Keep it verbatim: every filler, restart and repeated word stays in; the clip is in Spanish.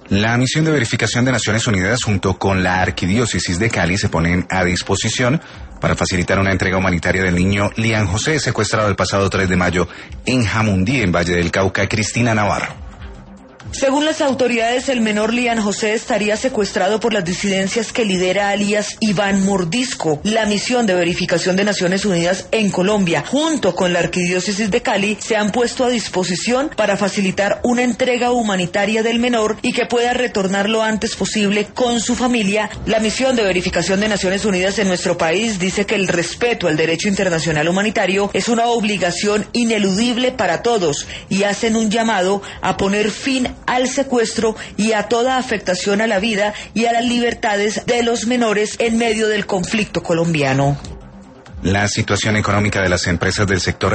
La misión de verificación de Naciones Unidas junto con la Arquidiócesis de Cali se ponen a disposición para facilitar una entrega humanitaria del niño Lian José, secuestrado el pasado tres de mayo en Jamundí, en Valle del Cauca. Cristina Navarro. Según las autoridades, el menor Lian José estaría secuestrado por las disidencias que lidera alias Iván Mordisco. La misión de verificación de Naciones Unidas en Colombia, junto con la Arquidiócesis de Cali, se han puesto a disposición para facilitar una entrega humanitaria del menor y que pueda retornar lo antes posible con su familia. La misión de verificación de Naciones Unidas en nuestro país dice que el respeto al derecho internacional humanitario es una obligación ineludible para todos y hacen un llamado a poner fin al secuestro y a toda afectación a la vida y a las libertades de los menores en medio del conflicto colombiano. La situación económica de las empresas del sector